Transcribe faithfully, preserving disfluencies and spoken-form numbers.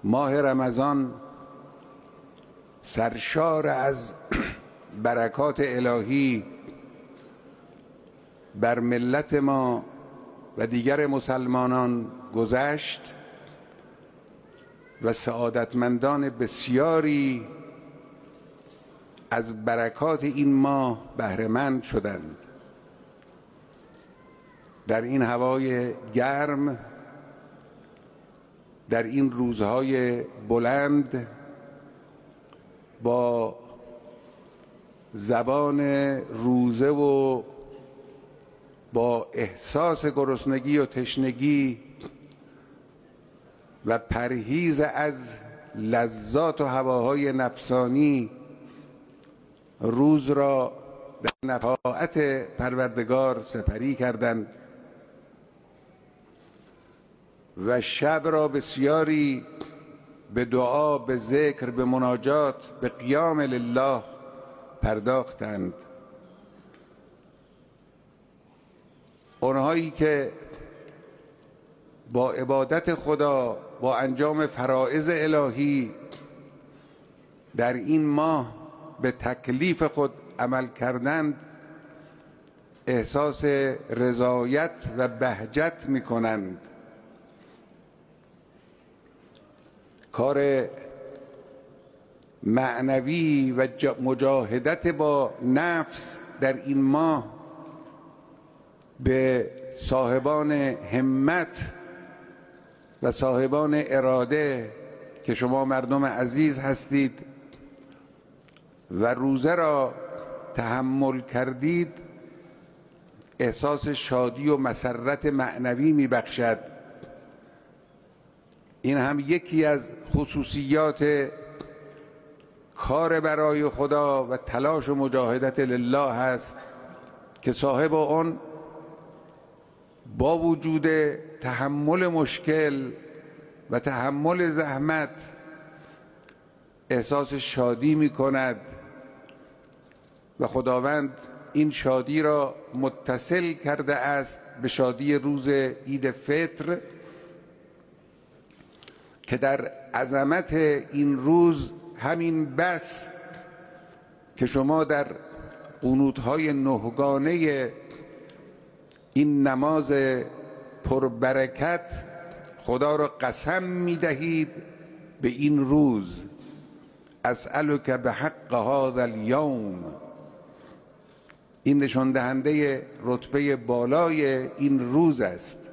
ماه رمضان سرشار از برکات الهی بر ملت ما و دیگر مسلمانان گذشت و سعادتمندان بسیاری از برکات این ماه بهره‌مند شدند. در این هوای گرم، در این روزهای بلند، با زبان روزه و با احساس گرسنگی و تشنگی و پرهیز از لذات و هواهای نفسانی روز را در نفاعت پروردگار سپری کردند و شب را بسیاری به دعا، به ذکر، به مناجات، به قیام لله پرداختند. اونهایی که با عبادت خدا، با انجام فرائض الهی در این ماه به تکلیف خود عمل کردند، احساس رضایت و بهجت می کنند. کار معنوی و مجاهدت با نفس در این ماه به صاحبان همت و صاحبان اراده که شما مردم عزیز هستید و روزه را تحمل کردید احساس شادی و مسرت معنوی میبخشد. این هم یکی از خصوصیات کار برای خدا و تلاش و مجاهدت لله هست که صاحب آن با وجود تحمل مشکل و تحمل زحمت احساس شادی می کند و خداوند این شادی را متصل کرده است به شادی روز عید فطر که در عظمت این روز همین بس که شما در قنوت‌های نهگانه این نماز پربرکت خدا را قسم می‌دهید به این روز، اسألک بحق هذا اليوم. این نشان دهنده رتبه بالای این روز است.